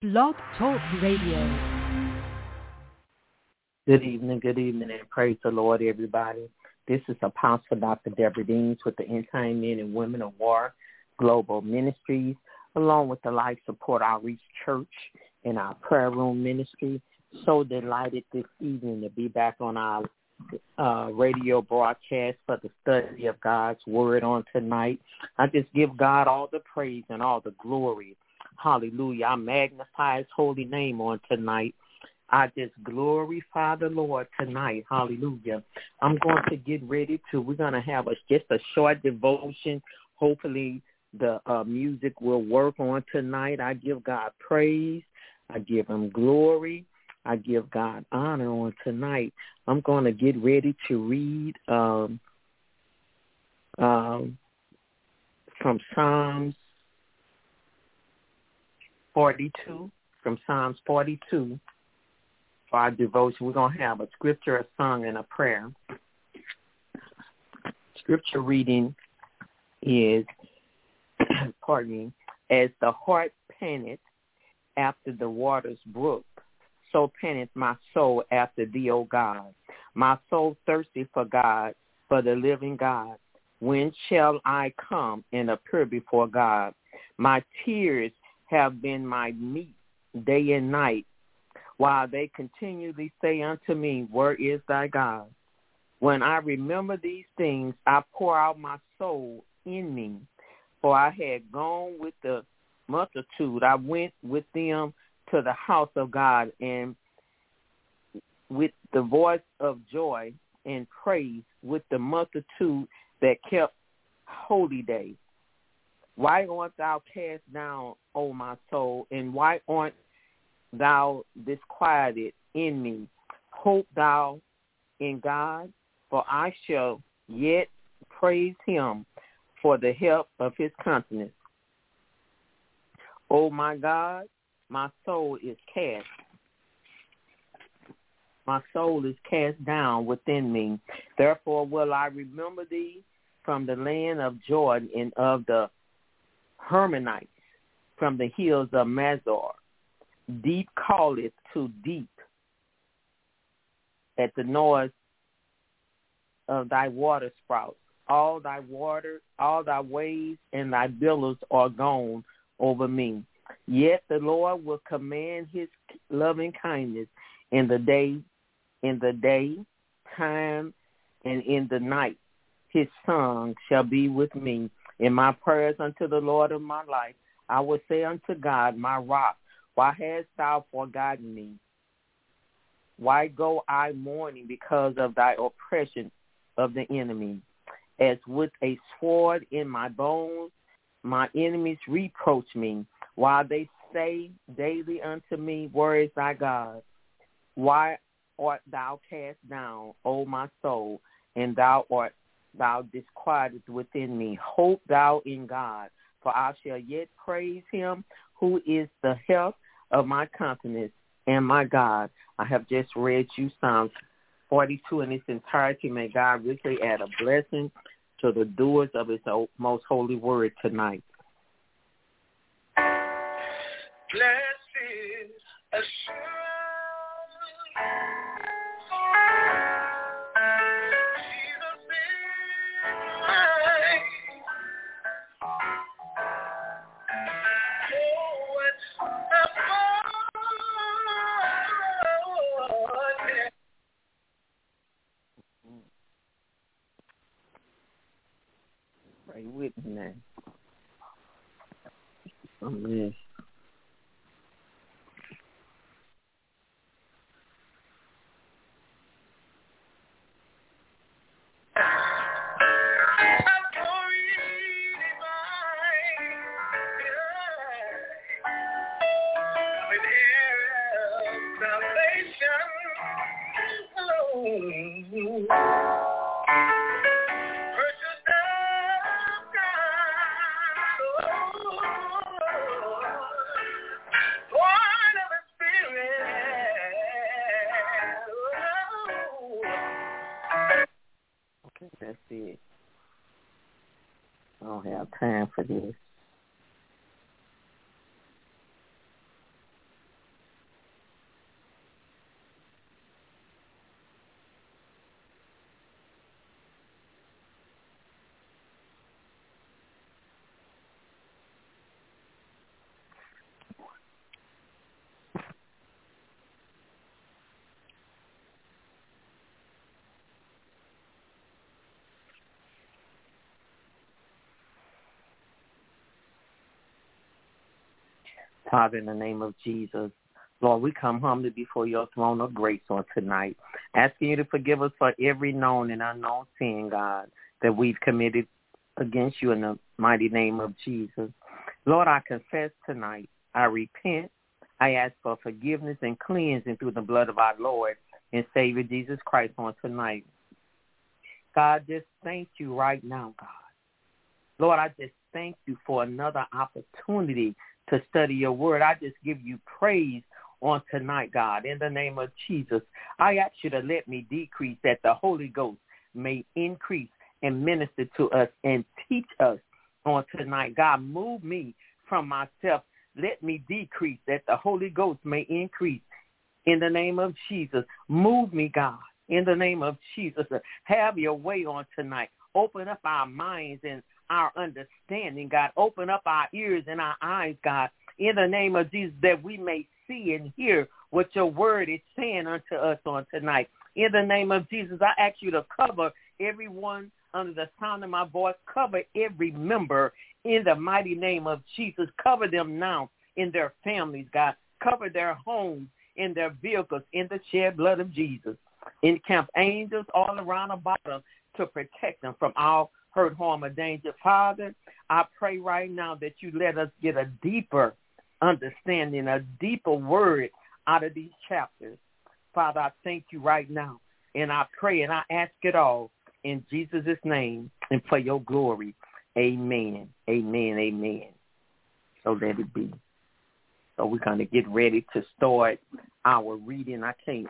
Blog Talk Radio. Good evening, and praise the Lord, everybody. This is Apostle Dr. Deborah Deans with the End Time Men and Women of War Global Ministries, along with the Life Support Outreach Church and our prayer room ministry. So delighted this evening to be back on our radio broadcast for the study of God's Word on tonight. I just give God all the praise and all the glory. Hallelujah. I magnify His holy name on tonight. I just glorify the Lord tonight. Hallelujah. I'm going to get ready we're going to have just a short devotion. Hopefully the music will work on tonight. I give God praise. I give Him glory. I give God honor on tonight. I'm going to get ready to read from Psalms 42. From Psalms 42. For our devotion, we're going to have a scripture, a song, and a prayer. Scripture reading is, pardon me, as the heart panteth after the waters brook, so panteth my soul after thee, O God. My soul thirsty for God, for the living God. When shall I come and appear before God? My tears have been my meat day and night, while they continually say unto me, where is thy God? When I remember these things, I pour out my soul in me. For I had gone with the multitude. I went with them to the house of God, and with the voice of joy and praise, with the multitude that kept holy day. Why art thou cast down, O my soul, and why art thou disquieted in me? Hope thou in God, for I shall yet praise Him for the help of His countenance. O my God, my soul is cast. My soul is cast down within me. Therefore will I remember thee from the land of Jordan and of the Hermonites, from the hills of Mazor. Deep calleth to deep at the noise of thy water sprouts. All thy waves and thy billows are gone over me. Yet the Lord will command His loving kindness in the day time, and in the night. His song shall be with me. In my prayers unto the Lord of my life, I will say unto God, my rock, why hast thou forgotten me? Why go I mourning because of thy oppression of the enemy? As with a sword in my bones, my enemies reproach me, while they say daily unto me, where is thy God? Why art thou cast down, O my soul, and thou disquieted within me? Hope thou in God, for I shall yet praise Him, who is the help of my countenance and my God. I have just read you Psalms 42 in its entirety. May God richly add a blessing to the doers of His most holy word tonight. Blessed assurance, Pray with me now. Amen. That's it. I don't have time for this. Father, in the name of Jesus, Lord, we come humbly before your throne of grace on tonight, asking you to forgive us for every known and unknown sin, God, that we've committed against you in the mighty name of Jesus. Lord, I confess tonight. I repent. I ask for forgiveness and cleansing through the blood of our Lord and Savior Jesus Christ on tonight. God, just thank you right now, God. Lord, I just thank you for another opportunity to study your word. I just give you praise on tonight, God. In the name of Jesus, I ask you to let me decrease that the Holy Ghost may increase and minister to us and teach us on tonight. God, move me from myself. Let me decrease that the Holy Ghost may increase. In the name of Jesus, move me, God. In the name of Jesus, have your way on tonight. Open up our minds and our understanding, God. Open up our ears and our eyes, God, in the name of Jesus, that we may see and hear what your word is saying unto us on tonight. In the name of Jesus, I ask you to cover everyone under the sound of my voice. Cover every member in the mighty name of Jesus. Cover them now in their families, God. Cover their homes, in their vehicles, in the shed blood of Jesus. Encamp angels all around about them to protect them from all hurt, harm, or danger. Father, I pray right now that you let us get a deeper understanding, a deeper word out of these chapters. Father, I thank you right now, and I pray and I ask it all in Jesus' name and for your glory. Amen, amen, amen. So let it be. So we're going to get ready to start our reading. I can't.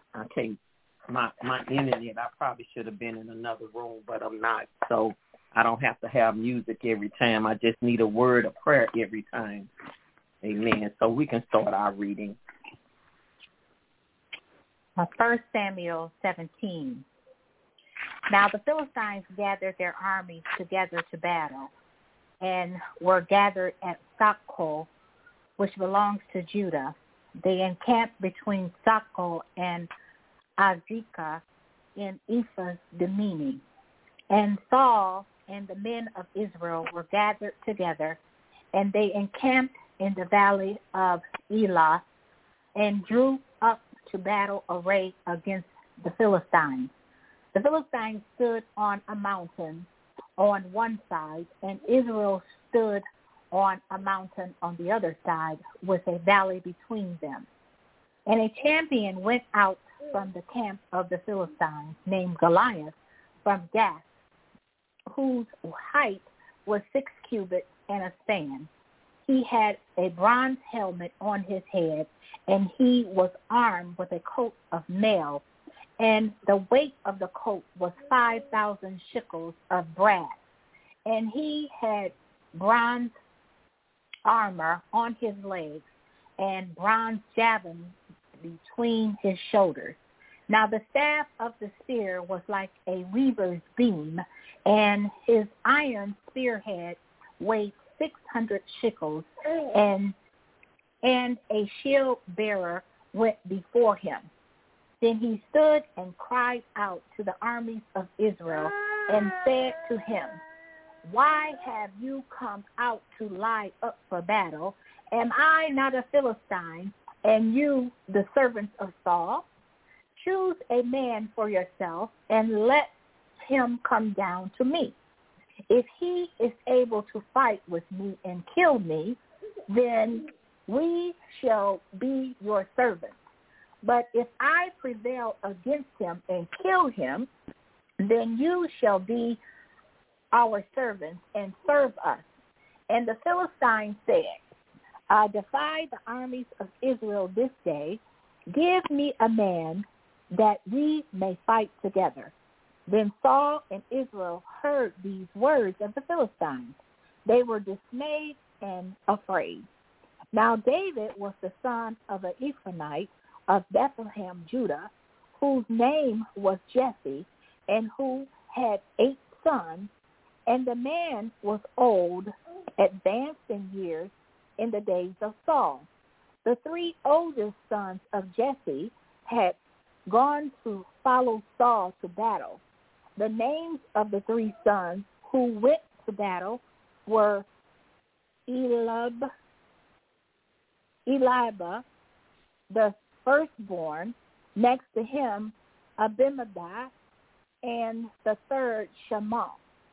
My internet, I probably should have been in another room, but I'm not. So I don't have to have music every time. I just need a word of prayer every time. Amen. So we can start our reading. 1 Samuel 17. Now the Philistines gathered their armies together to battle, and were gathered at Socoh, which belongs to Judah. They encamped between Socoh and Azekah in Ephes-Dammim. And Saul and the men of Israel were gathered together, and they encamped in the valley of Elah, and drew up to battle array against the Philistines. The Philistines stood on a mountain on one side, and Israel stood on a mountain on the other side, with a valley between them. And a champion went out from the camp of the Philistines, named Goliath, from Gath, whose height was 6 cubits and a span. He had a bronze helmet on his head, and he was armed with a coat of mail, and the weight of the coat was 5,000 shekels of brass. And he had bronze armor on his legs, and bronze javelins between his shoulders. Now the staff of the spear was like a weaver's beam, and his iron spearhead weighed 600 shekels, and a shield bearer went before him. Then he stood and cried out to the armies of Israel and said to him, "Why have you come out to lie up for battle? Am I not a Philistine, and you the servants of Saul? Choose a man for yourself, and let him come down to me. If he is able to fight with me and kill me, then we shall be your servants. But if I prevail against him and kill him, then you shall be our servants and serve us." And the Philistines said, "I defy the armies of Israel this day. Give me a man that we may fight together." Then Saul and Israel heard these words of the Philistines. They were dismayed and afraid. Now David was the son of an Ephraimite of Bethlehem, Judah, whose name was Jesse, and who had 8 sons, and the man was old, advanced in years, in the days of Saul. The 3 oldest sons of Jesse had gone to follow Saul to battle. The names of the 3 sons who went to battle were Eliab, Eliab, the firstborn, next to him Abimadai, and the third Shimon.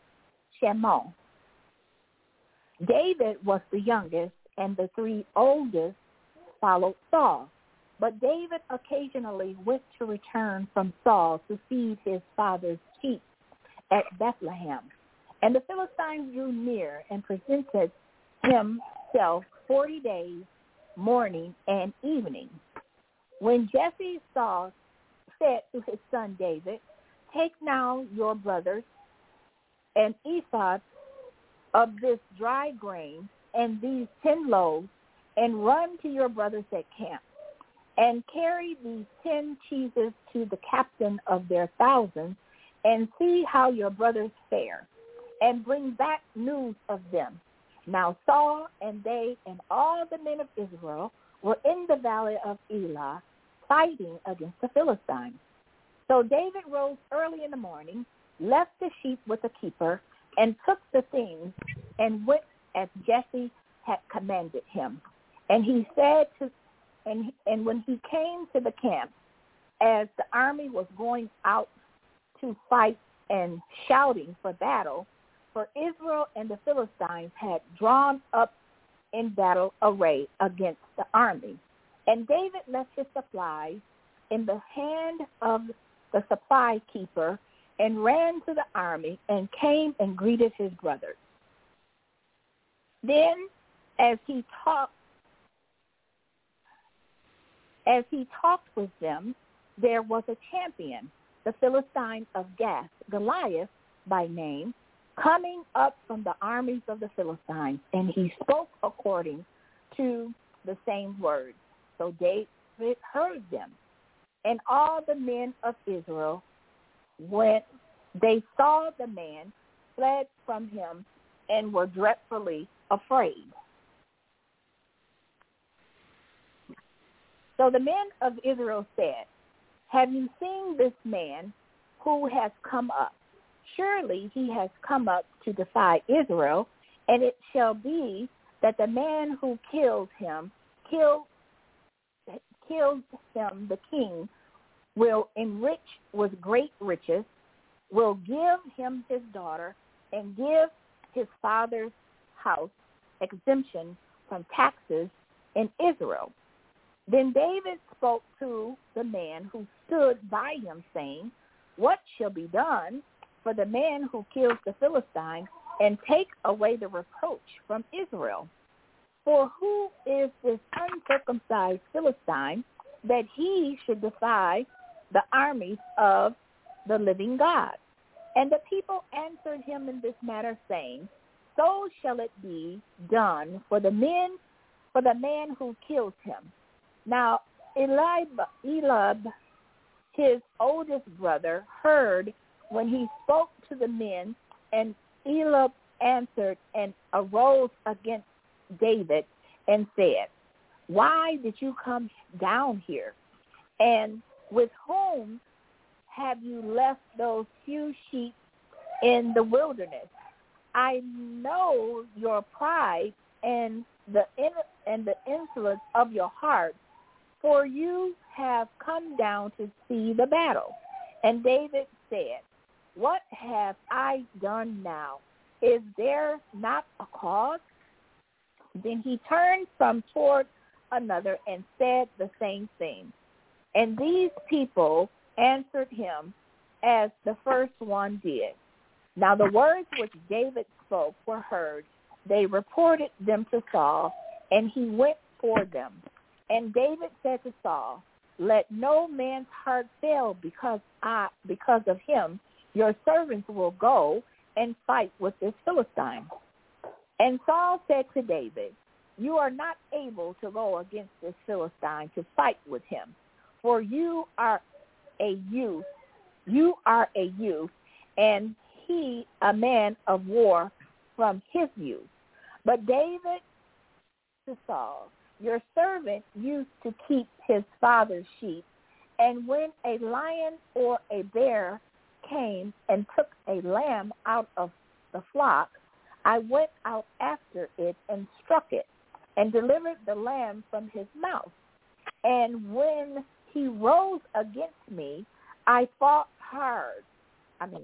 David was the youngest, and the three oldest followed Saul. But David occasionally went to return from Saul to feed his father's sheep at Bethlehem. And the Philistines drew near and presented himself 40 days, morning and evening. When Jesse said to his son David, "Take now your brothers an ephah of this dry grain and these 10 loaves, and run to your brothers at camp, and carry these 10 cheeses to the captain of their thousands, and see how your brothers fare, and bring back news of them." Now Saul and they and all the men of Israel were in the valley of Elah, fighting against the Philistines. So David rose early in the morning, left the sheep with the keeper, and took the things, and went as Jesse had commanded him. And he said and when he came to the camp, as the army was going out to fight and shouting for battle, for Israel and the Philistines had drawn up in battle array against the army. And David left his supplies in the hand of the supply keeper, and ran to the army, and came and greeted his brothers. Then, as he talked with them, there was a champion, the Philistine of Gath, Goliath by name, coming up from the armies of the Philistines, and he spoke according to the same words. So David heard them. And all the men of Israel, when they saw the man, fled from him and were dreadfully afraid. So the men of Israel said, "Have you seen this man who has come up? Surely he has come up to defy Israel, and it shall be that the man who kills him, the king, will enrich with great riches, will give him his daughter, and give his father's house exemption from taxes in Israel." Then David spoke to the man who stood by him, saying, "What shall be done for the man who kills the Philistine, and take away the reproach from Israel? For who is this uncircumcised Philistine, that he should defy the armies of the living God?" And the people answered him in this matter, saying, "So shall it be done for the man who kills him." Now Eliab, his oldest brother, heard when he spoke to the men, and Eliab answered and arose against David and said, "Why did you come down here? And with whom have you left those few sheep in the wilderness? I know your pride and the insolence of your heart, for you have come down to see the battle." And David said, "What have I done now? Is there not a cause?" Then he turned from toward another and said the same thing. And these people answered him as the first one did. Now the words which David spoke were heard. They reported them to Saul, and he went for them. And David said to Saul, "Let no man's heart fail because of him. Your servants will go and fight with this Philistine." And Saul said to David, "You are not able to go against this Philistine to fight with him, for you are a youth, and he a man of war from his youth." But David to Saul, "Your servant used to keep his father's sheep, and when a lion or a bear came and took a lamb out of the flock, I went out after it and struck it, and delivered the lamb from his mouth. And when he rose against me, I fought hard. And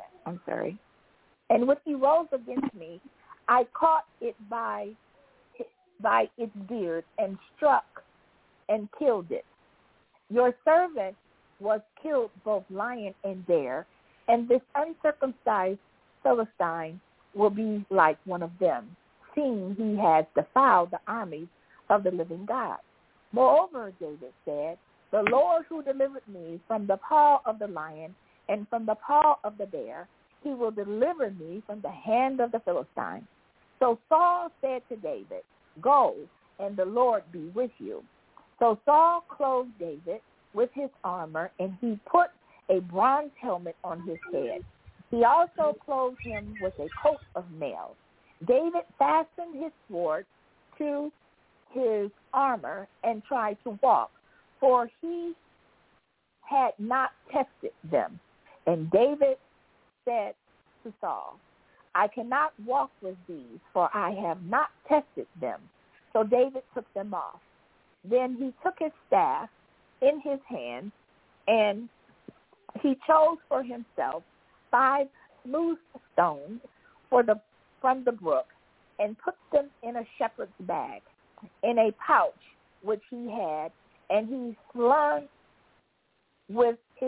when he rose against me, I caught it by its beard and struck and killed it. Your servant was killed both lion and bear, and this uncircumcised Philistine will be like one of them, seeing he has defiled the armies of the living God. Moreover, David said, the Lord who delivered me from the paw of the lion and from the paw of the bear, he will deliver me from the hand of the Philistine. So Saul said to David, go, and the Lord be with you. So Saul clothed David with his armor, and he put a bronze helmet on his head. He also clothed him with a coat of mail. David fastened his sword to his armor and tried to walk, for he had not tested them. And David said to Saul, I cannot walk with these, for I have not tested them. So David took them off. Then he took his staff in his hand, and he chose for himself 5 smooth stones from the brook, and put them in a shepherd's bag, in a pouch which he had, and he slung with his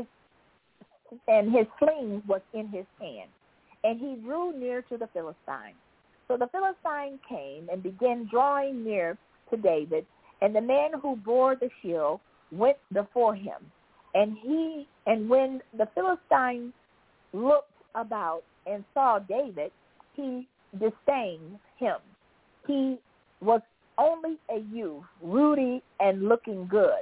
sling was in his hand. And he drew near to the Philistine. So the Philistine came and began drawing near to David, and the man who bore the shield went before him. And when the Philistine looked about and saw David, he disdained him. He was only a youth, ruddy and looking good.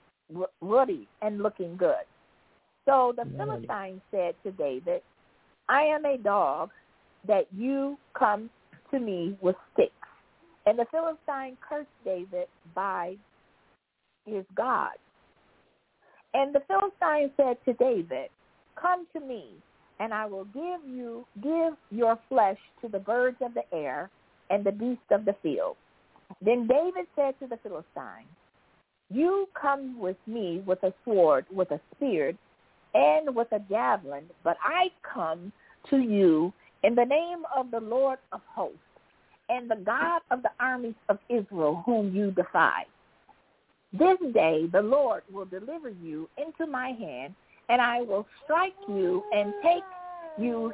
So the Philistine said to David, I am a dog that you come to me with sticks. And the Philistine cursed David by his God. And the Philistine said to David, come to me, and I will give your flesh to the birds of the air and the beasts of the field. Then David said to the Philistine, you come with me with a sword, with a spear, and with a javelin, but I come to you in the name of the Lord of hosts and the God of the armies of Israel, whom you defy. This day the Lord will deliver you into my hand, and I will strike you and take your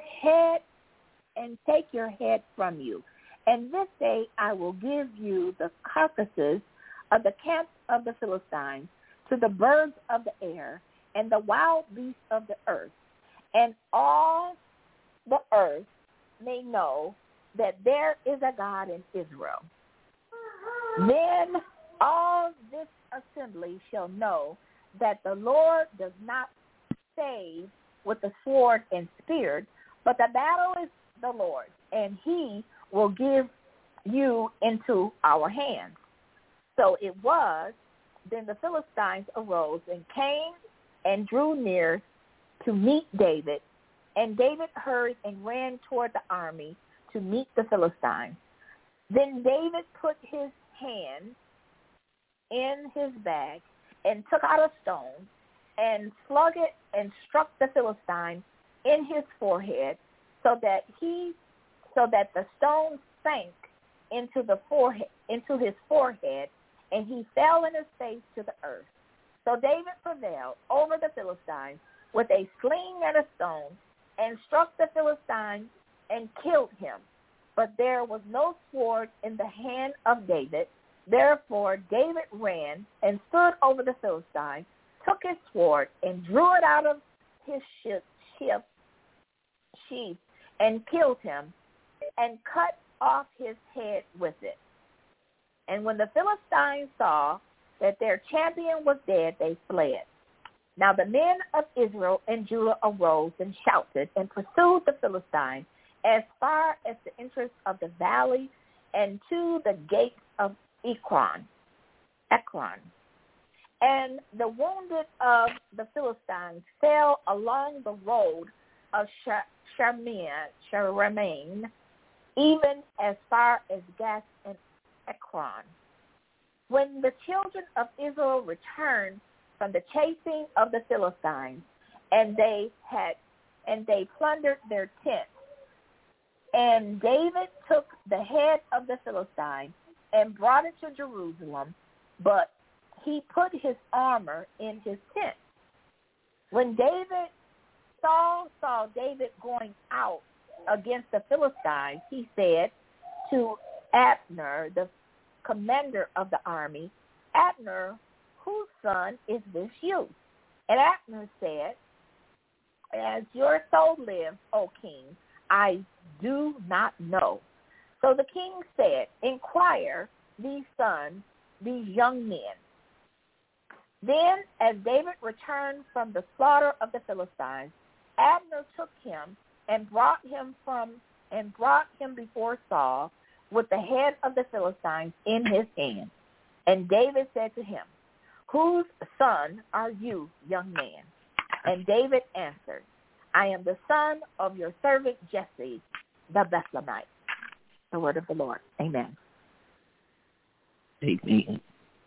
head from you. And this day I will give you the carcasses of the camp of the Philistines to the birds of the air and the wild beasts of the earth, and all the earth may know that there is a God in Israel. Then all this assembly shall know that the Lord does not save with the sword and spear, but the battle is the Lord's, and he will give you into our hands. So it was, then the Philistines arose and came and drew near to meet David, and David hurried and ran toward the army to meet the Philistines. Then David put his hand in his bag and took out a stone and slung it and struck the Philistine in his forehead, so that the stone sank into his forehead, and he fell in his face to the earth. So David prevailed over the Philistines with a sling and a stone, and struck the Philistine and killed him. But there was no sword in the hand of David. Therefore David ran and stood over the Philistine, took his sword and drew it out of his sheath, and killed him, and cut off his head with it. And when the Philistines saw that their champion was dead, they fled. Now the men of Israel and Judah arose and shouted and pursued the Philistines as far as the entrance of the valley and to the gates of Ekron. And the wounded of the Philistines fell along the road of Sharmain, even as far as Gath Ekron. When the children of Israel returned from the chasing of the Philistines, and they plundered their tents, and David took the head of the Philistine and brought it to Jerusalem, but he put his armor in his tent. When Saul saw David going out against the Philistines, he said to Abner, the commander of the army, "Abner, whose son is this youth?" And Abner said, "As your soul lives, O king, I do not know." So the king said, "Inquire these young men." Then, as David returned from the slaughter of the Philistines, Abner took him and brought him before Saul with the head of the Philistines in his hand. And David said to him, "Whose son are you, young man?" And David answered, "I am the son of your servant Jesse, the Bethlehemite." The word of the Lord. Amen. Amen.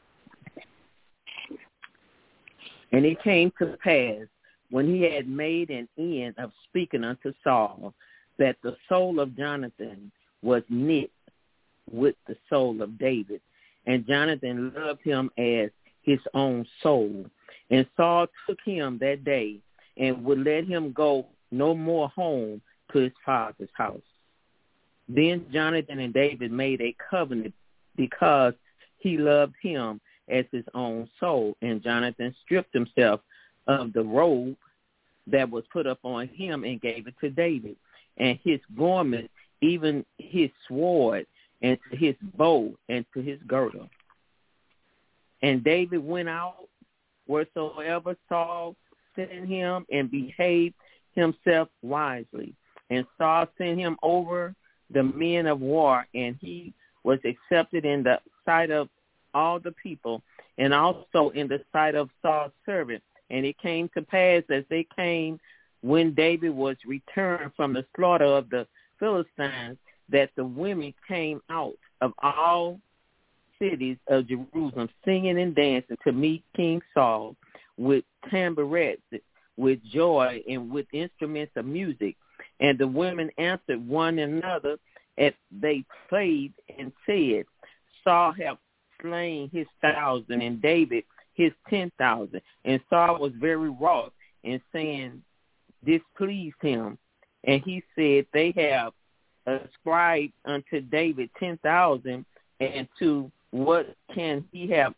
And it came to pass, when he had made an end of speaking unto Saul, that the soul of Jonathan was knit with the soul of David, and Jonathan loved him as his own soul. And Saul took him that day and would let him go no more home to his father's house. Then Jonathan and David made a covenant because he loved him as his own soul. And Jonathan stripped himself of the robe that was put up on him and gave it to David, and his garment, even his sword, and to his bow, and to his girdle. And David went out wheresoever Saul sent him, and behaved himself wisely. And Saul sent him over the men of war, and he was accepted in the sight of all the people, and also in the sight of Saul's servant. And it came to pass, as they came, when David was returned from the slaughter of the Philistines, that the women came out of all cities of Jerusalem, singing and dancing to meet King Saul, with tambourines, with joy, and with instruments of music. And the women answered one another as they played, and said, Saul hath slain his 1,000, and David his 10,000. And Saul was very wroth, and saying, this pleased him. And he said, they have ascribed unto David 10,000, and to what can he have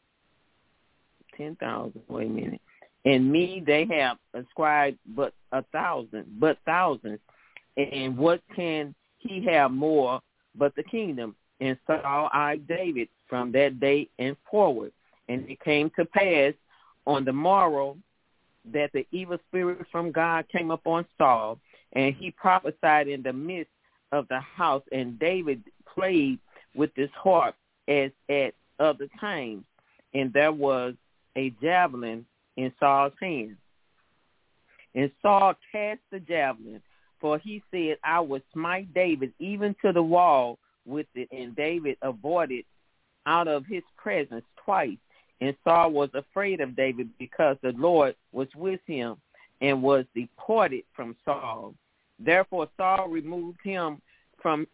10,000? Wait a minute. And me they have ascribed but 1,000, but thousands. And what can he have more but the kingdom? And Saul eyed David from that day and forward. And it came to pass on the morrow that the evil spirit from God came upon Saul, and he prophesied in the midst of the house. And David played with his harp as at other times, and there was a javelin in Saul's hand. And Saul cast the javelin, for he said, I will smite David even to the wall with it. And David avoided out of his presence twice. And Saul was afraid of David, because the Lord was with him, and was departed from Saul. Therefore Saul removed him from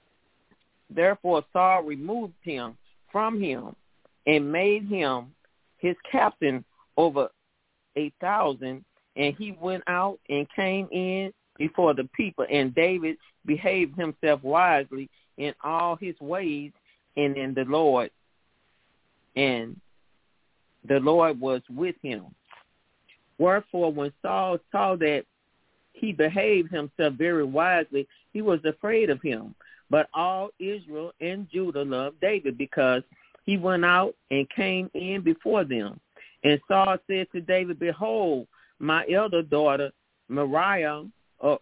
him, and made him his captain over 1,000. And he went out and came in before the people. And David behaved himself wisely in all his ways and in the Lord. And the Lord was with him. Wherefore, when Saul saw that he behaved himself very wisely, he was afraid of him. But all Israel and Judah loved David, because he went out and came in before them. And Saul said to David, behold, my elder daughter Moab,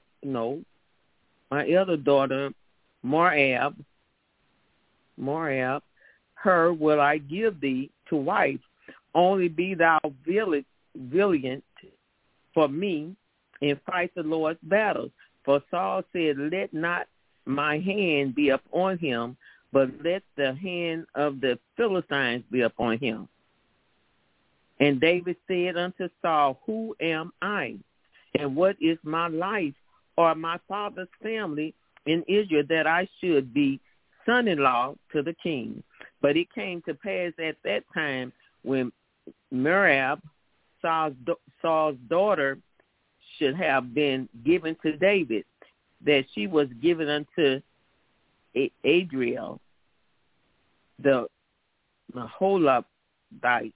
her will I give thee to wife. Only be thou valiant for me, and fight the Lord's battles. For Saul said, let not my hand be upon him, but let the hand of the Philistines be upon him. And David said unto Saul, Who am I, and what is my life or my father's family in Israel, that I should be son-in-law to the king? But it came to pass at that time, when Merab, Saul's daughter, should have been given to David, that she was given unto Adriel, the Meholatite,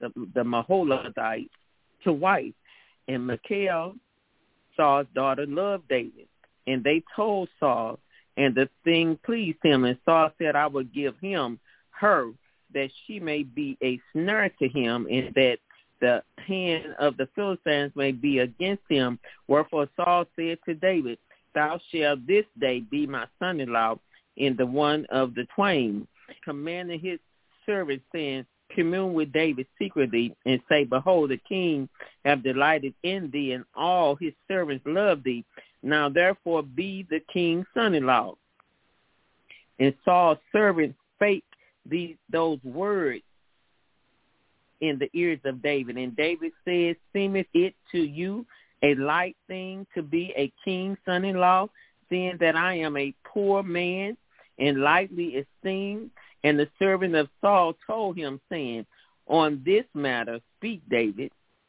to wife. And Michal, Saul's daughter, loved David. And they told Saul, and the thing pleased him. And Saul said, I will give him her, that she may be a snare to him, and that the hand of the Philistines may be against him. Wherefore Saul said to David, Thou shalt this day be my son-in-law in the one of the twain, commanding his servants, saying, Commune with David secretly, and say, Behold, the king have delighted in thee, and all his servants love thee. Now therefore be the king's son-in-law. And Saul's servants spake those words in the ears of David. And David said, Seemeth it to you a light thing to be a king's son-in-law, seeing that I am a poor man and lightly esteemed? And the servant of Saul told him, saying, On this matter spake David.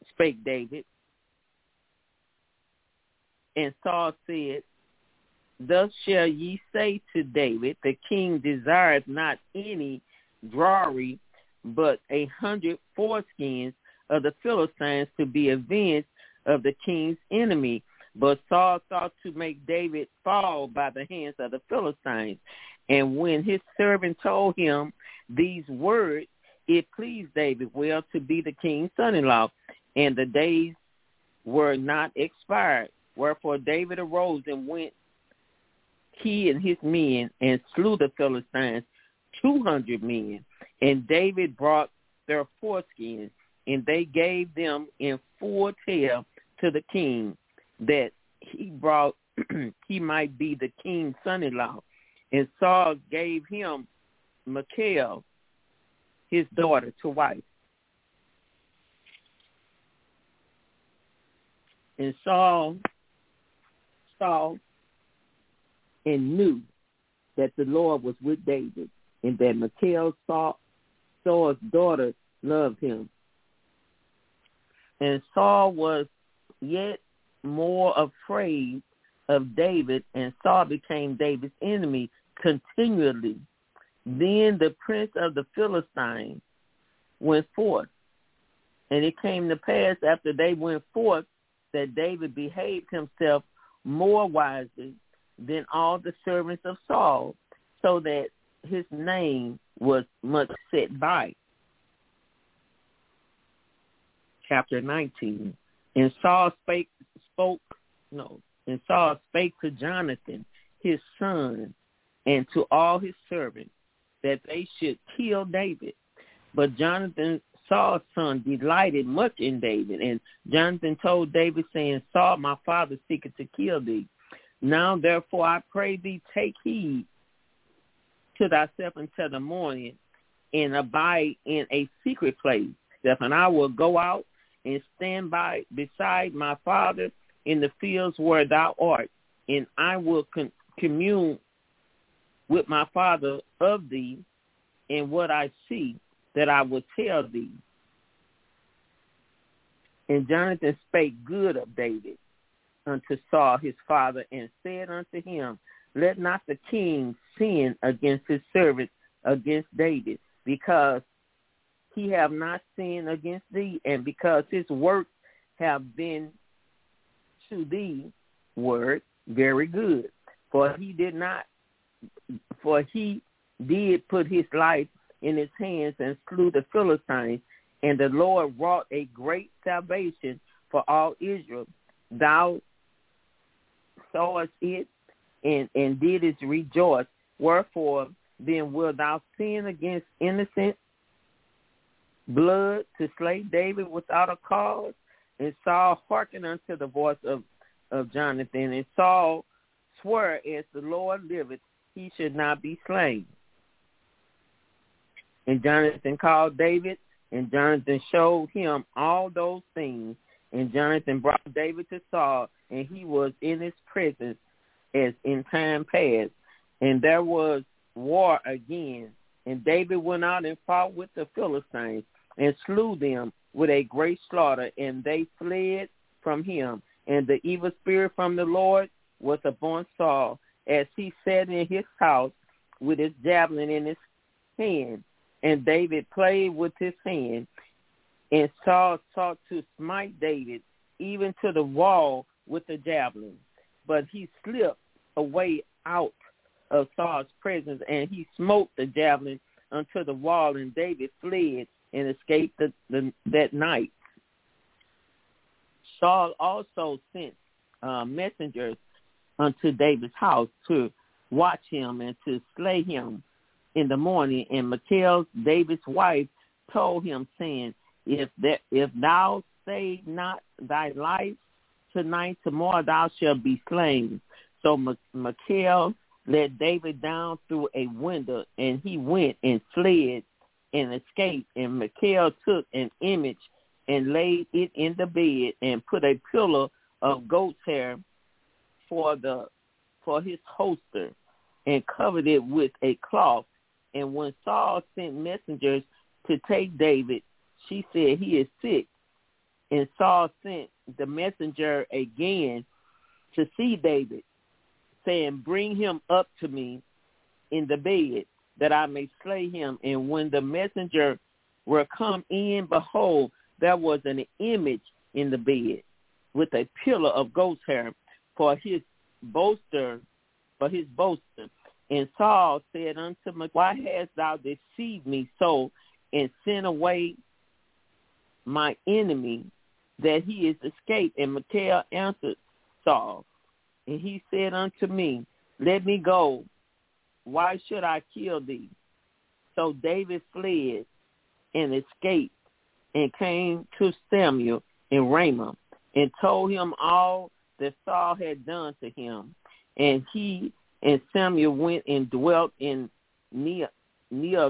And Saul said, Thus shall ye say to David, The king desireth not any dowry, but 100 foreskins of the Philistines to be avenged of the king's enemy. But Saul thought to make David fall by the hands of the Philistines. And when his servant told him these words, it pleased David well to be the king's son-in-law, and the days were not expired. Wherefore David arose and went, he and his men, and slew the Philistines, 200 men. And David brought their foreskins, and they gave them in full tale to the king, that he brought he might be the king's son-in-law. And Saul gave him Michal, his daughter, to wife. And Saul saw and knew that the Lord was with David, and that Michal, Saul's daughter, loved him. And Saul was yet more afraid of David, and Saul became David's enemy continually. Then the prince of the Philistines went forth. And it came to pass after they went forth that David behaved himself more wisely than all the servants of Saul, so that his name was much set by. Chapter 19. And Saul spake to Jonathan, his son, and to all his servants, that they should kill David. But Jonathan, Saul's son, delighted much in David. And Jonathan told David, saying, Saul, my father, seeketh to kill thee. Now, therefore, I pray thee, take heed to thyself until the morning, and abide in a secret place. And I will go out and stand beside my father in the fields where thou art, and I will commune with my father of thee, and what I see, that I will tell thee. And Jonathan spake good of David unto Saul his father, and said unto him, Let not the king sin against his servant, against David, because he have not sinned against thee, and because his works have been to thee word very good. For he did put his life in his hands and slew the Philistines, and the Lord wrought a great salvation for all Israel. Thou sawest it and didst rejoice. Wherefore then wilt thou sin against innocent blood to slay David without a cause? And Saul hearkened unto the voice of Jonathan, and Saul swore, as the Lord liveth, he should not be slain. And Jonathan called David, and Jonathan showed him all those things. And Jonathan brought David to Saul, and he was in his presence as in time past. And there was war again. And David went out and fought with the Philistines and slew them with a great slaughter, and they fled from him. And the evil spirit from the Lord was upon Saul, as he sat in his house with his javelin in his hand. And David played with his hand, and Saul sought to smite David even to the wall with the javelin. But he slipped away out of Saul's presence, and he smote the javelin unto the wall, and David fled and escaped that night. Saul also sent messengers unto David's house to watch him and to slay him in the morning. And Michal, David's wife, told him, saying, If thou save not thy life tonight, tomorrow thou shalt be slain. So Michal let David down through a window, and he went and fled and escaped. And Michal took an image and laid it in the bed, and put a pillow of goat's hair for his holster, and covered it with a cloth. And when Saul sent messengers to take David, she said, He is sick. And Saul sent the messenger again to see David, saying, Bring him up to me in the bed, that I may slay him. And when the messenger were come in, behold, there was an image in the bed with a pillow of goat's hair for his bolster. And Saul said unto him, Why hast thou deceived me so, and sent away my enemy, that he is escaped? And Michal answered Saul, and he said unto me, Let me go. Why should I kill thee? So David fled and escaped, and came to Samuel in Ramah, and told him all that Saul had done to him. And he and Samuel went and dwelt in Neoth,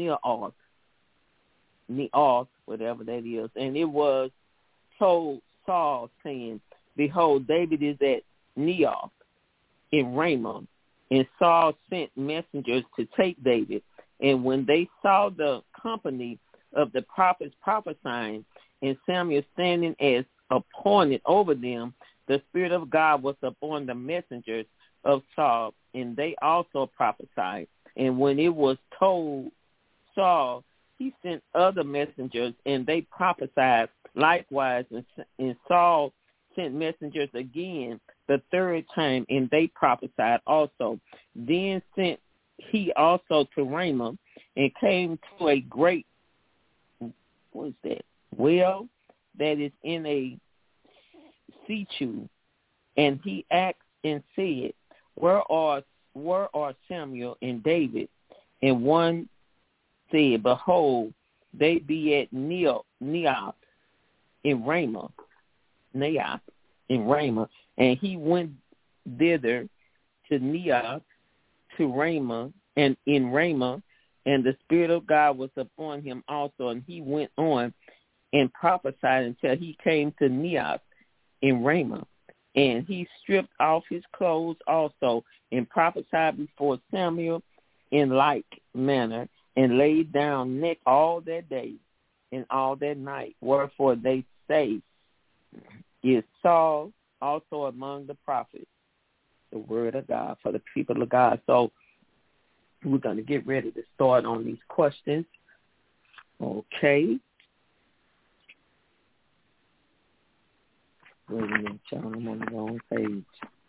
whatever that is. And it was told Saul, saying, Behold, David is at Neoth in Ramah. And Saul sent messengers to take David. And when they saw the company of the prophets prophesying, and Samuel standing as appointed over them, the Spirit of God was upon the messengers of Saul, and they also prophesied. And when it was told Saul, he sent other messengers, and they prophesied likewise. And Saul sent messengers again the third time, and they prophesied also. Then sent he also to Ramah, and came to a great, what is that, well that is in a situ. And he asked and said, Where are Samuel and David? And one said, Behold, they be at Neoth in Ramah. Neoth in Ramah. And he went thither to Neoth, to Ramah, and in Ramah, and the Spirit of God was upon him also, and he went on and prophesied until he came to Neoth in Ramah. And he stripped off his clothes also, and prophesied before Samuel in like manner, and laid down neck all that day and all that night. Wherefore they say, Is Saul also among the prophets? The word of God for the people of God. So we're going to get ready to start on these questions. Okay. Wait a minute, y'all. I'm on the wrong page.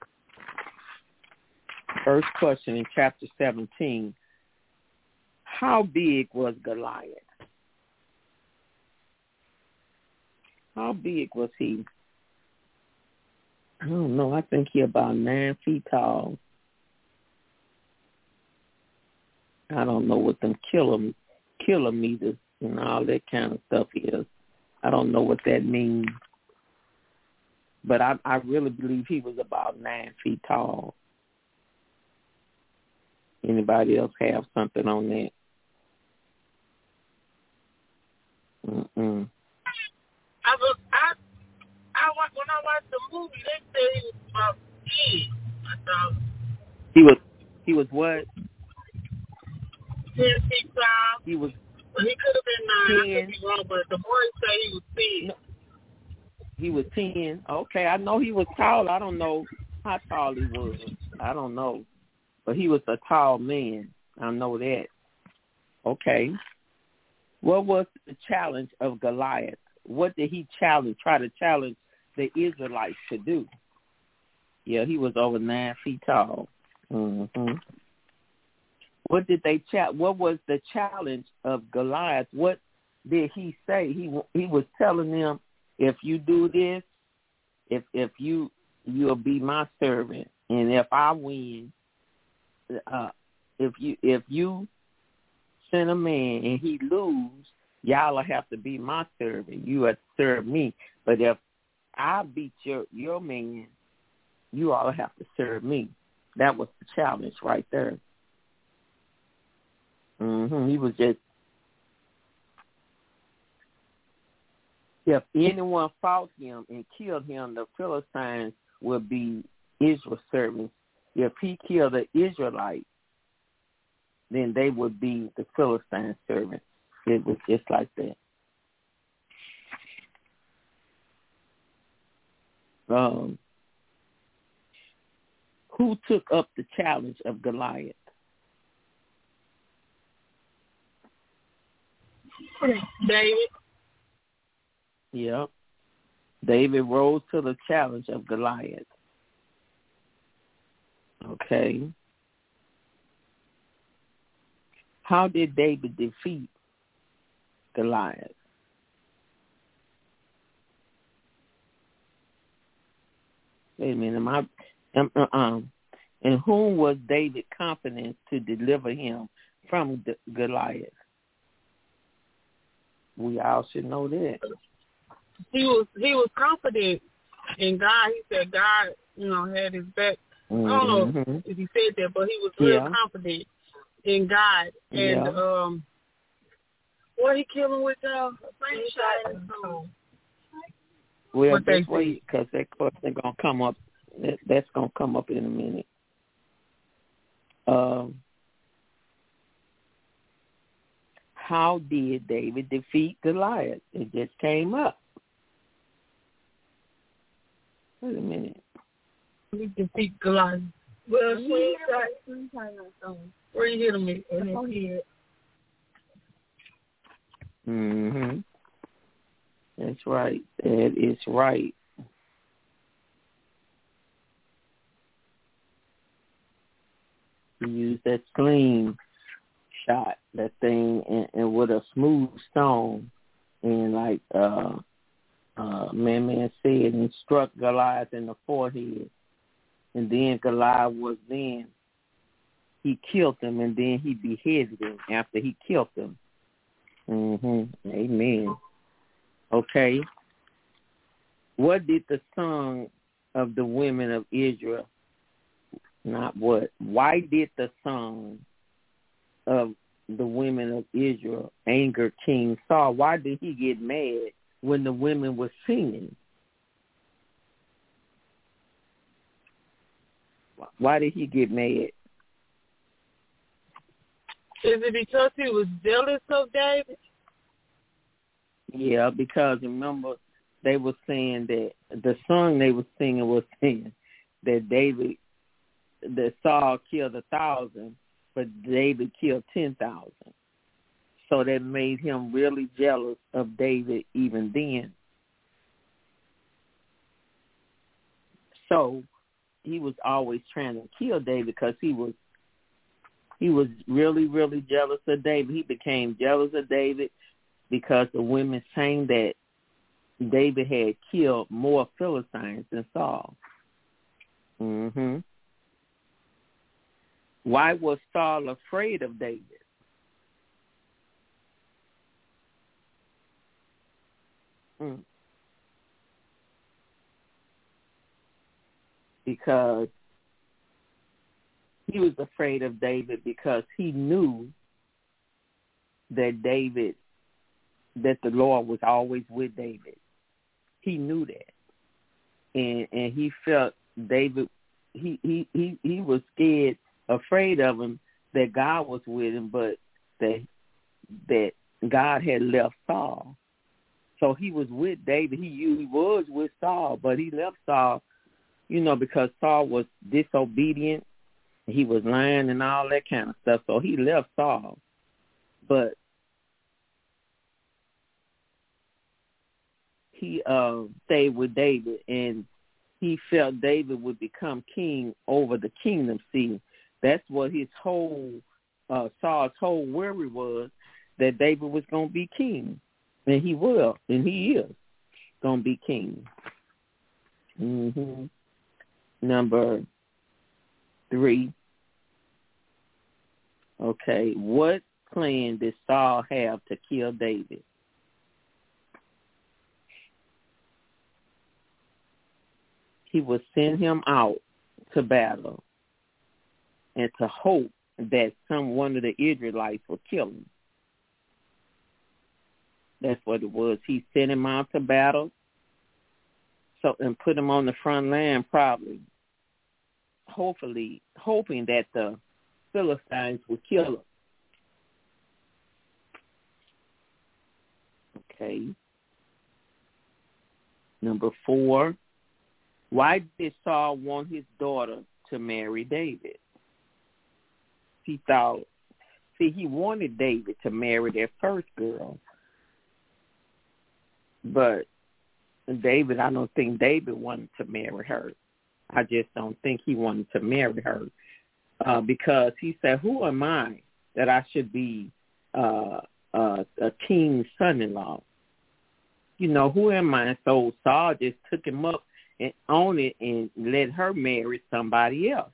First question in chapter 17. How big was Goliath? How big was he? I don't know. I think he about 9 feet tall. I don't know what them kilometers and all that kind of stuff is. I don't know what that means. But I really believe he was about 9 feet tall. Anybody else have something on that? When I watched the movie, they said he was about 10. I thought He was what? 10 feet tall. He was But he could have been 9. 10. I could be wrong, but the boys say he was 10. No, he was 10. Okay, I know he was tall. I don't know how tall he was. I don't know. But he was a tall man. I know that. Okay. What was the challenge of Goliath? What did he try to challenge the Israelites to do? Yeah, he was over 9 feet tall. Mm-hmm. What did they What was the challenge of Goliath? What did he say? He was telling them, if you do this, if you'll be my servant, and if I win, if you send a man and he lose, y'all will have to be my servant. You have to serve me. But if I beat your man, you all have to serve me. That was the challenge right there. He was just, if anyone fought him and killed him, the Philistines would be Israel's servants. If he killed the Israelite, then they would be the Philistine servants. It was just like that. Who took up the challenge of Goliath? David. Yep. David rose to the challenge of Goliath. Okay. How did David defeat Goliath? Wait a minute. And whom was David confident to deliver him from Goliath? We all should know that. He was confident in God. He said God, had his back. Mm-hmm. I don't know if he said that, but he was real confident in God. And what he killing with a slingshot? Well, that's why, because that question gonna come up. That's gonna come up in a minute. How did David defeat Goliath? It just came up. Wait a minute. He defeat Goliath. Well, where you hit him in his head? Mm-hmm. That's right. That is right. He used that sling shot, that thing, and with a smooth stone, and like Man said, and struck Goliath in the forehead. And then Goliath he killed him, and then he beheaded him after he killed him. Amen. Okay. What did the song of the women of Israel, why did the song of the women of Israel anger King Saul? Why did he get mad when the women were singing? Why did he get mad? Is it because he was jealous of David? Yeah, because remember, they were saying that the song they were singing was saying that Saul killed 1,000, but David killed 10,000. So that made him really jealous of David even then. So he was always trying to kill David because he was really, really jealous of David. He became jealous of David because the women sang that David had killed more Philistines than Saul. Why was Saul afraid of David? Because he was afraid of David because he knew that the Lord was always with David. he knew that, and he felt David. He was scared, afraid of him, that God was with him, but that God had left Saul. So he was with David. He was with Saul, but he left Saul, because Saul was disobedient. He was lying and all that kind of stuff. So he left Saul. But he stayed with David, and he felt David would become king over the kingdom. See, that's what his Saul's whole worry was, that David was going to be king. And he will, and he is going to be king. Number 3. Okay, what plan did Saul have to kill David? He would send him out to battle and to hope that one of the Israelites would kill him. That's what it was. He sent him out to battle, and put him on the front line, probably, hoping that the Philistines would kill him. Okay. Number 4. Why did Saul want his daughter to marry David? He wanted David to marry their first girl. But David, I don't think David wanted to marry her. I just don't think he wanted to marry her because he said, who am I that I should be a king's son-in-law? Who am I? So Saul just took him up and owned it and let her marry somebody else.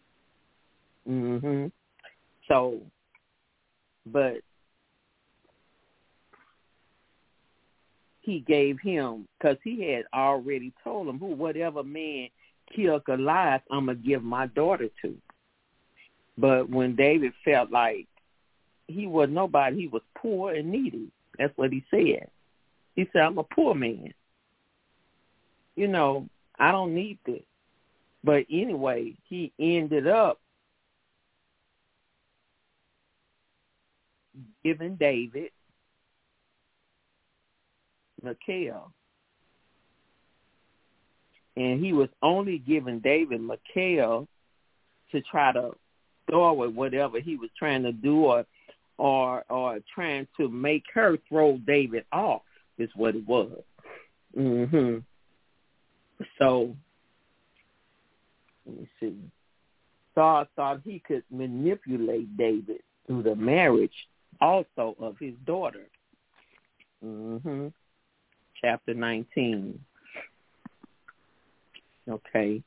So, but he gave him, because he had already told him, whatever man killed Goliath, I'm going to give my daughter to. But when David felt like he was nobody, he was poor and needy. That's what he said. He said, I'm a poor man. I don't need this. But anyway, he ended up giving David Michal. And he was only giving David Michal to try to throw away whatever he was trying to do or trying to make her throw David off is what it was. So, let me see. Saul thought he could manipulate David through the marriage also of his daughter. Chapter 19. Okay.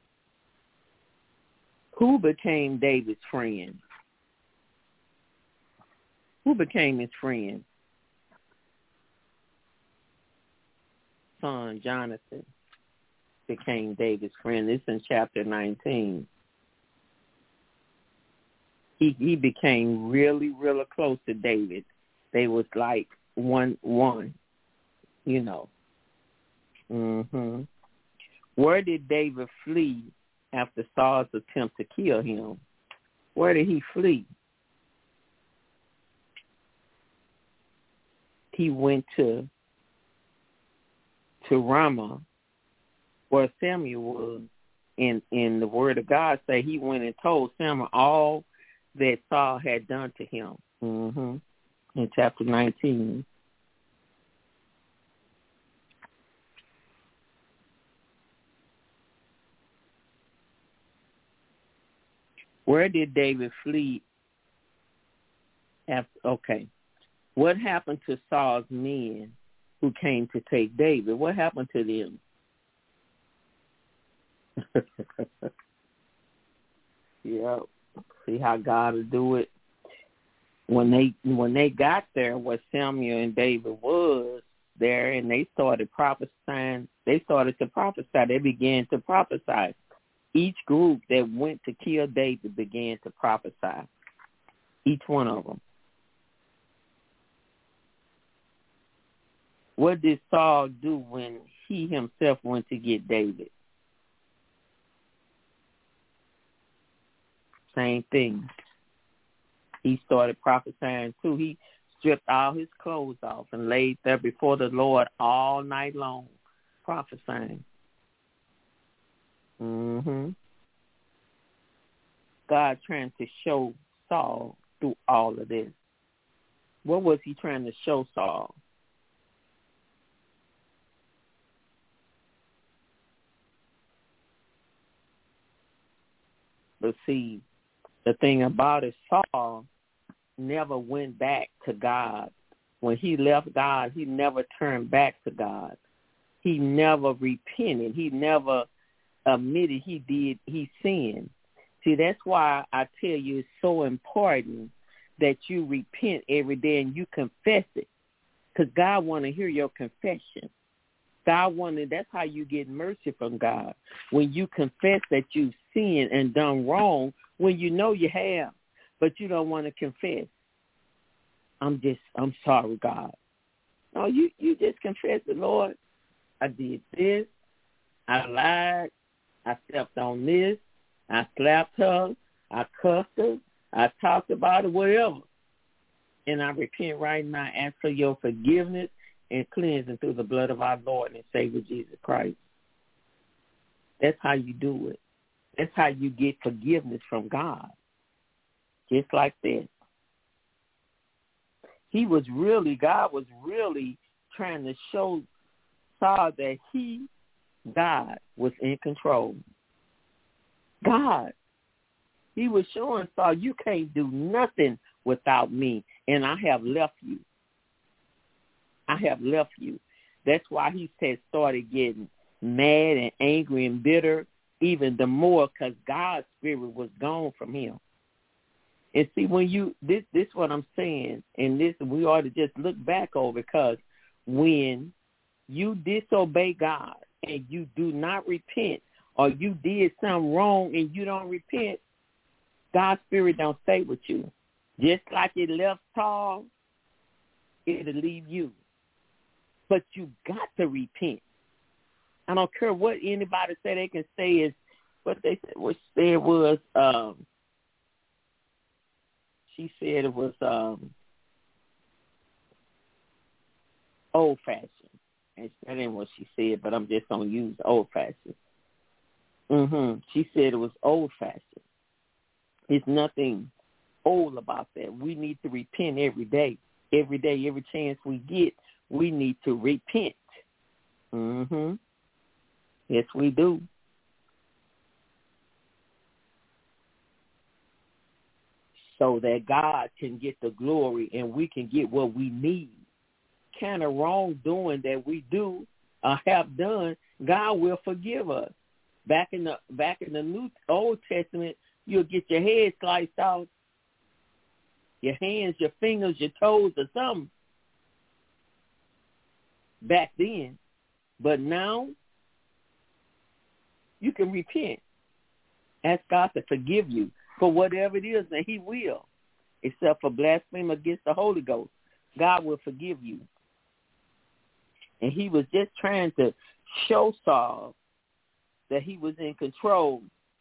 Who became David's friend? Who became his friend? Son Jonathan became David's friend. This is in chapter 19. He became really, really close to David. They was like one. Where did David flee after Saul's attempt to kill him? Where did he flee? He went to Ramah, where Samuel was. In the Word of God say he went and told Samuel all that Saul had done to him. In chapter 19. Where did David flee after? Okay. What happened to Saul's men who came to take David? What happened to them? Yeah. See how God will do it. When they got there, where Samuel and David was there, and they started prophesying, they began to prophesy. Each group that went to kill David began to prophesy. Each one of them. What did Saul do when he himself went to get David. Same thing. He started prophesying too. He stripped all his clothes off and laid there before the Lord all night long, prophesying. God trying to show Saul through all of this. What was he trying to show Saul? But see, the thing about it, Saul never went back to God. When he left God, he never turned back to God. He never repented. He never admitted he sinned. See, that's why I tell you it's so important that you repent every day and you confess it, because God want to hear your confession. That's how you get mercy from God, when you confess that you've sinned and done wrong, when you know you have, but you don't want to confess. I'm sorry, God. No, you just confess it, Lord. I did this. I lied. I stepped on this. I slapped her. I cussed her. I talked about it, whatever. And I repent right now. Ask for your forgiveness and cleansing through the blood of our Lord and Savior Jesus Christ. That's how you do it. That's how you get forgiveness from God. Just like that. God was really trying to show Saul that God, was in control. God. He was showing Saul, you can't do nothing without me, and I have left you. I have left you. That's why he started getting mad and angry and bitter even the more, because God's spirit was gone from him. And see, when this what I'm saying, and this we ought to just look back over, because when you disobey God and you do not repent, or you did something wrong and you don't repent, God's spirit don't stay with you. Just like it left Saul, it'll leave you. But you got to repent. I don't care what anybody say. They can say is what they said. What she said was, she said it was old-fashioned. And that ain't what she said, but I'm just going to use old-fashioned. She said it was old-fashioned. There's nothing old about that. We need to repent every day. Every day, every chance we get, we need to repent. Yes, we do. So that God can get the glory and we can get what we need. Kind of wrongdoing that we do or have done, God will forgive us. Back in the Old Testament, you'll get your head sliced off, your hands, your fingers, your toes, or something. Back then, but now you can repent. Ask God to forgive you for whatever it is, and He will, except for blasphemy against the Holy Ghost. God will forgive you. And He was just trying to show Saul that He was in control.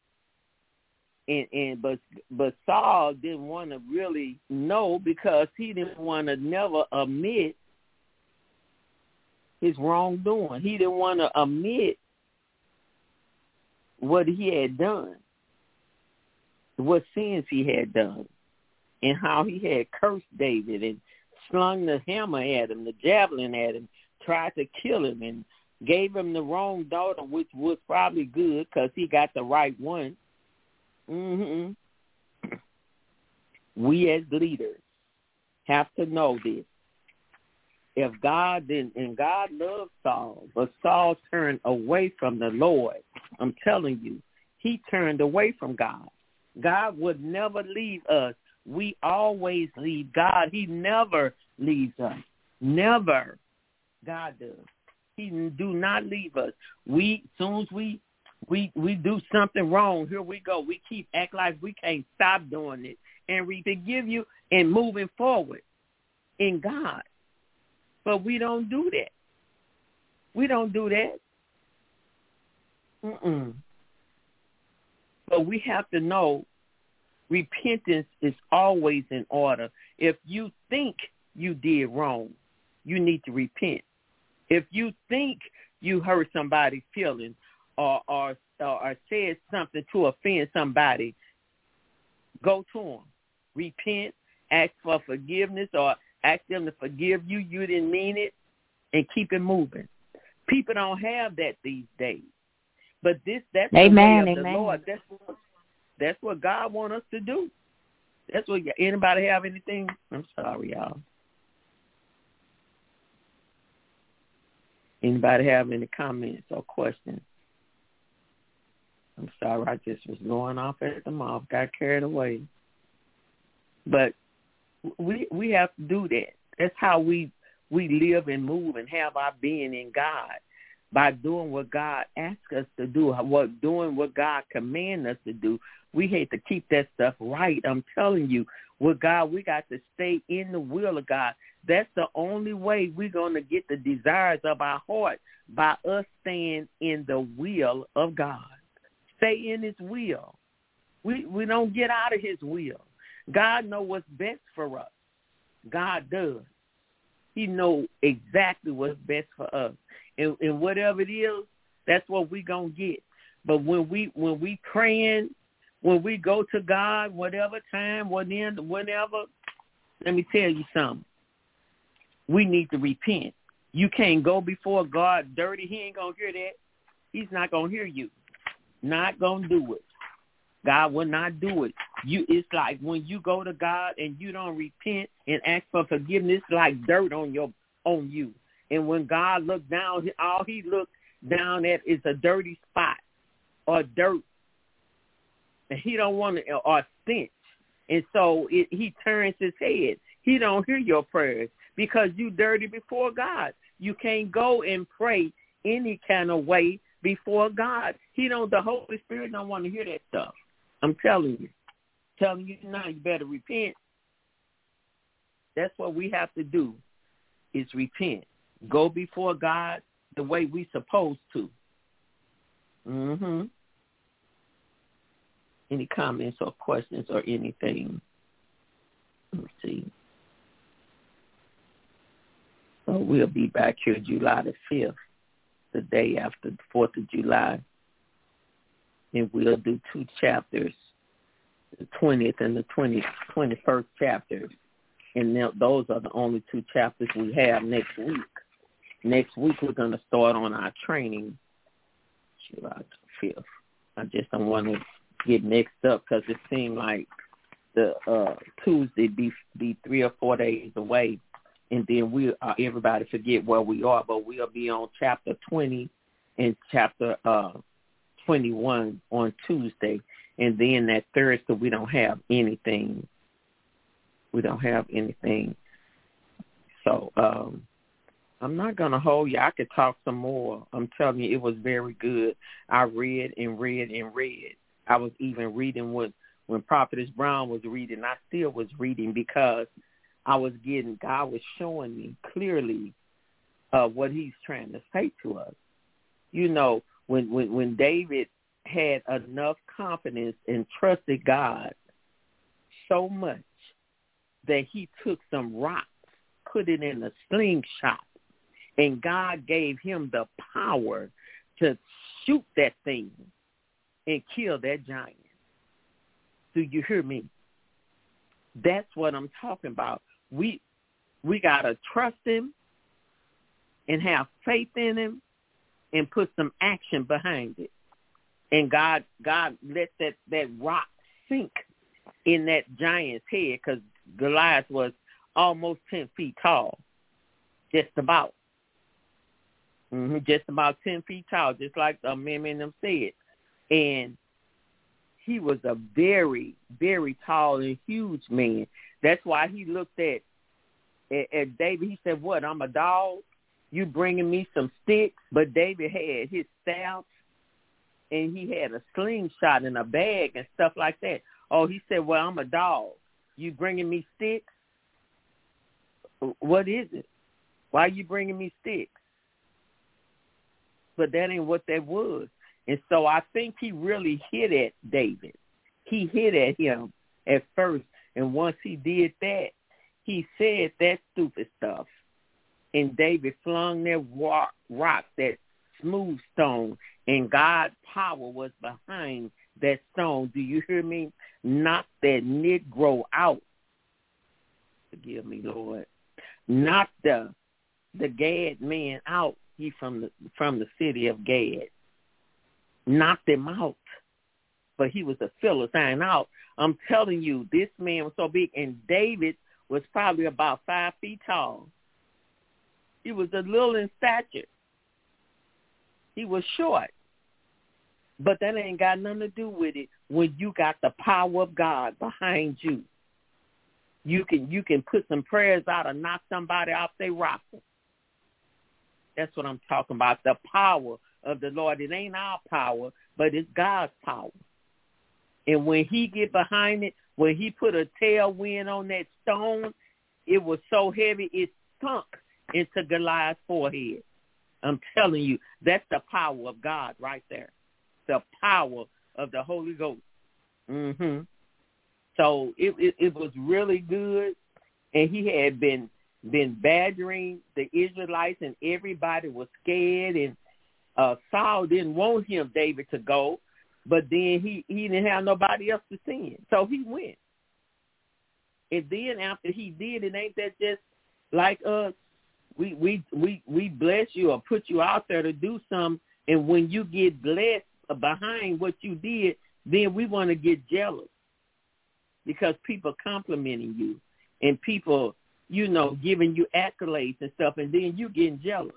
But Saul didn't want to really know, because he didn't want to never admit his wrongdoing. He didn't want to admit what he had done, what sins he had done, and how he had cursed David and slung the hammer at him, the javelin at him, tried to kill him, and gave him the wrong daughter, which was probably good because he got the right one. We as leaders have to know this. If God didn't, and God loved Saul, but Saul turned away from the Lord, I'm telling you, he turned away from God. God would never leave us. We always leave God. He never leaves us. Never. God does. He do not leave us. As soon as we do something wrong, here we go. We keep act like we can't stop doing it, and we forgive you and moving forward in God. But we don't do that. We don't do that. But we have to know repentance is always in order. If you think you did wrong, you need to repent. If you think you hurt somebody's feelings or said something to offend somebody, go to them. Repent, ask for forgiveness or ask them to forgive you. You didn't mean it, and keep it moving. People don't have that these days. But that's Amen, the way of amen. the Lord. That's what God wants us to do. That's what. Anybody have anything? I'm sorry, y'all. Anybody have any comments or questions? I'm sorry, I just was going off at the mouth, got carried away. But we have to do that. That's how we live and move and have our being in God, by doing what God asks us to do, doing what God commands us to do. We hate to keep that stuff right. I'm telling you, with God, we got to stay in the will of God. That's the only way we're going to get the desires of our heart, by us staying in the will of God. Stay in his will. We don't get out of his will. God knows what's best for us. God does. He knows exactly what's best for us. And whatever it is, that's what we're going to get. But when we praying, when we go to God, whatever time, whenever, let me tell you something. We need to repent. You can't go before God dirty. He ain't going to hear that. He's not going to hear you. Not going to do it. God will not do it. It's like when you go to God and you don't repent and ask for forgiveness, it's like dirt on you. And when God looks down, all he looks down at is a dirty spot or dirt. And he don't want to, or stench. And so he turns his head. He don't hear your prayers because you dirty before God. You can't go and pray any kind of way before God. The Holy Spirit don't want to hear that stuff. I'm telling you. Telling you now, you better repent. That's what we have to do, is repent. Go before God the way we supposed to. Any comments or questions or anything? Let's see. So we'll be back here July the 5th, the day after the 4th of July. And we'll do 2 chapters, the 20th and the 21st chapter. And those are the only 2 chapters we have next week. Next week we're going to start on our training, July 5th. I just don't want to get mixed up because it seemed like the Tuesday be 3 or 4 days away, and then everybody forget where we are. But we'll be on chapter 20 and chapter 21 on Tuesday, and then that Thursday we don't have anything. So I'm not going to hold you. I could talk some more. I'm telling you, it was very good. I read and read and read. I was even reading when Prophetess Brown was reading. I still was reading because God was showing me clearly what he's trying to say to us. You know, when David had enough confidence and trusted God so much that he took some rocks, put it in a slingshot, and God gave him the power to shoot that thing and kill that giant. Do you hear me? That's what I'm talking about. We got to trust him and have faith in him and put some action behind it. And God let that rock sink in that giant's head, because Goliath was almost 10 feet tall, just about. Just about 10 feet tall, just like the men and them said. And he was a very, very tall and huge man. That's why he looked at David. He said, what, I'm a dog? You bringing me some sticks? But David had his staff, and he had a slingshot and a bag and stuff like that. Oh, he said, well, I'm a dog. You bringing me sticks? What is it? Why are you bringing me sticks? But that ain't what that was. And so I think he really hit at David. He hit at him at first. And once he did that, he said that stupid stuff. And David flung that rock, that smooth stone, and God's power was behind that stone. Do you hear me? Knock that Negro out. Forgive me, Lord. Knock the Gad man out. He from the city of Gad. Knocked him out. But he was a Philistine out. I'm telling you, this man was so big, and David was probably about 5 feet tall. He was a little in stature. He was short. But that ain't got nothing to do with it when you got the power of God behind you. You can put some prayers out and knock somebody off their rocker. That's what I'm talking about, the power of the Lord. It ain't our power, but it's God's power. And when he get behind it, when he put a tailwind on that stone, it was so heavy it sunk into Goliath's forehead. I'm telling you, that's the power of God right there. The power of the Holy Ghost. So it was really good, and he had been badgering the Israelites, and everybody was scared, and Saul didn't want David to go, but then he didn't have nobody else to send, so he went. And then after he did, it ain't that just like us. We bless you or put you out there to do something, and when you get blessed behind what you did, then we want to get jealous because people complimenting you and people, giving you accolades and stuff, and then you getting jealous.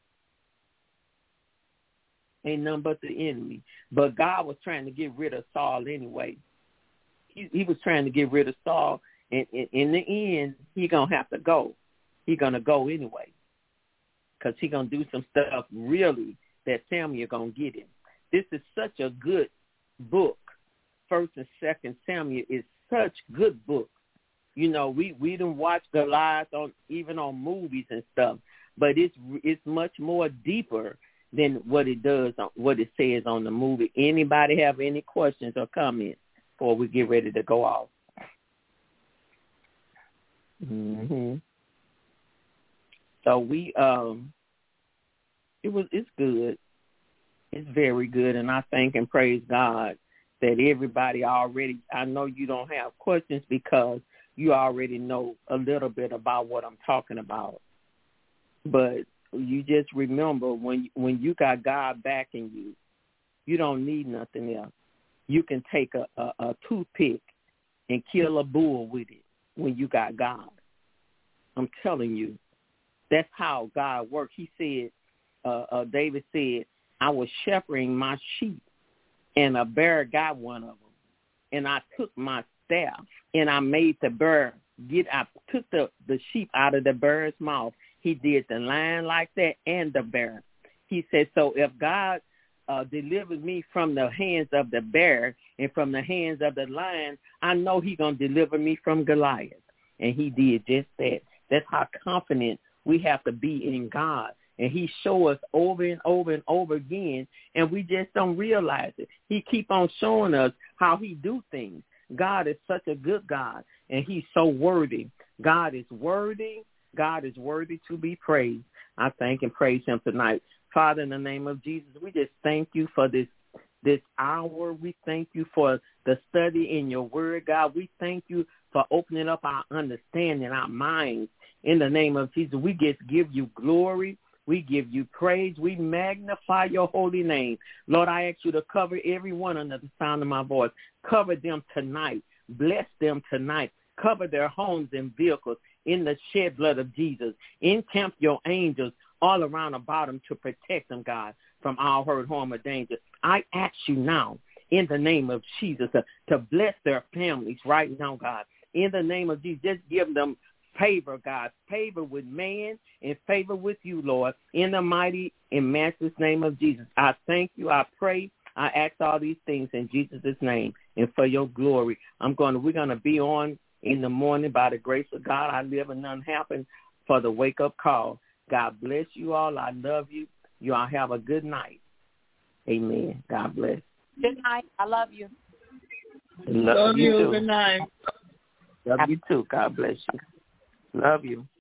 Ain't nothing but the enemy. But God was trying to get rid of Saul anyway. He was trying to get rid of Saul, and in the end, he's going to have to go. He's going to go anyway because he's going to do some stuff really that Samuel going to get him. This is such a good book. 1 and 2 Samuel is such good books. We didn't watch Goliath even on movies and stuff, but it's much more deeper than what it says on the movie. Anybody have any questions or comments before we get ready to go off? So it's good. It's very good, and I thank and praise God that everybody already, I know you don't have questions because you already know a little bit about what I'm talking about. But you just remember when you got God backing you, you don't need nothing else. You can take a toothpick and kill a bull with it when you got God. I'm telling you, that's how God works. He said, David said, I was shepherding my sheep, and a bear got one of them. And I took my staff, and I made the bear I took the sheep out of the bear's mouth. He did the lion like that and the bear. He said, so if God delivers me from the hands of the bear and from the hands of the lion, I know he's going to deliver me from Goliath. And he did just that. That's how confident we have to be in God. And he show us over and over and over again, and we just don't realize it. He keep on showing us how he do things. God is such a good God, and he's so worthy. God is worthy. God is worthy to be praised. I thank and praise him tonight. Father, in the name of Jesus, we just thank you for this hour. We thank you for the study in your word, God. We thank you for opening up our understanding, our minds. In the name of Jesus, we just give you glory. We give you praise. We magnify your holy name. Lord, I ask you to cover everyone under the sound of my voice. Cover them tonight. Bless them tonight. Cover their homes and vehicles in the shed blood of Jesus. Encamp your angels all around about them to protect them, God, from all hurt, harm, or danger. I ask you now, in the name of Jesus, to bless their families right now, God. In the name of Jesus, just give them favor, God, favor with man and favor with you, Lord, in the mighty and matchless name of Jesus. I thank you. I pray. I ask all these things in Jesus' name and for your glory. We're going to be on in the morning by the grace of God. I live and none happen for the wake-up call. God bless you all. I love you. You all have a good night. Amen. God bless. Good night. I love you. Love you. Too. Good night. Love you too. God bless you. Love you.